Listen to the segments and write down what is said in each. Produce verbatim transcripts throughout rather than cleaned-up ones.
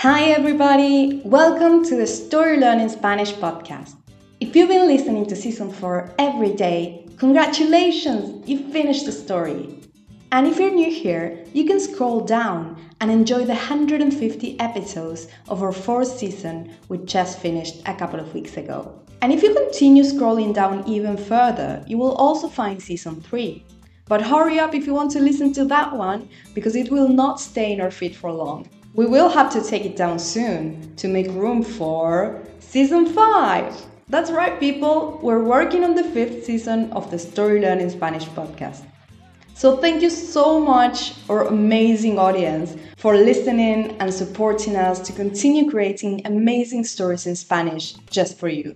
Hi everybody, welcome to the Story Learning Spanish podcast. If you've been listening to season four every day, congratulations, you finished the story. And if you're new here, you can scroll down and enjoy the one hundred fifty episodes of our fourth season we just finished a couple of weeks ago. And if you continue scrolling down even further, you will also find season three. But hurry up if you want to listen to that one, because it will not stay in our feed for long. We will have to take it down soon to make room for season five. That's right, people. We're working on the fifth season of the Story Learning Spanish podcast. So thank you so much, our amazing audience, for listening and supporting us to continue creating amazing stories in Spanish just for you.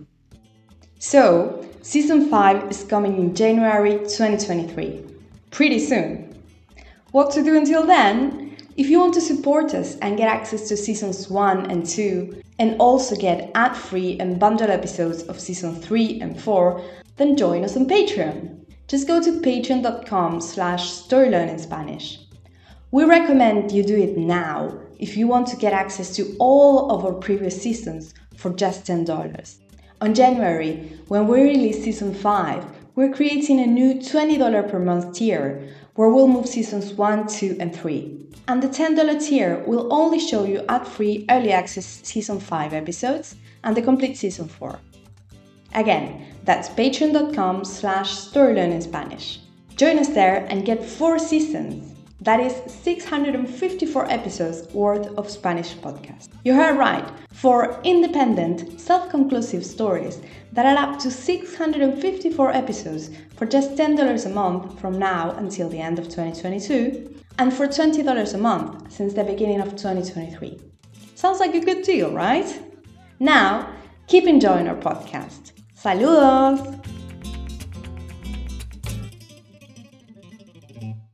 So, season five is coming in January twenty twenty-three. Pretty soon. What to do until then? If you want to support us and get access to seasons one and two, and also get ad-free and bundled episodes of season three and four, then join us on Patreon. Just go to patreon.com slash storylearningspanish. We recommend you do it now if you want to get access to all of our previous seasons for just ten dollars. On January, when we release season five, we're creating a new twenty dollars per month tier where we'll move seasons one, two, and three. And the ten dollars tier will only show you ad-free early access season five episodes and the complete season four. Again, that's patreon.com slash storylearningspanish. Join us there and get four seasons. That is six hundred fifty-four episodes worth of Spanish podcasts. You heard right, four independent, self-conclusive stories that add up to six hundred fifty-four episodes for just ten dollars a month from now until the end of twenty twenty-two, and for twenty dollars a month since the beginning of twenty twenty-three. Sounds like a good deal, right? Now, keep enjoying our podcast. Saludos!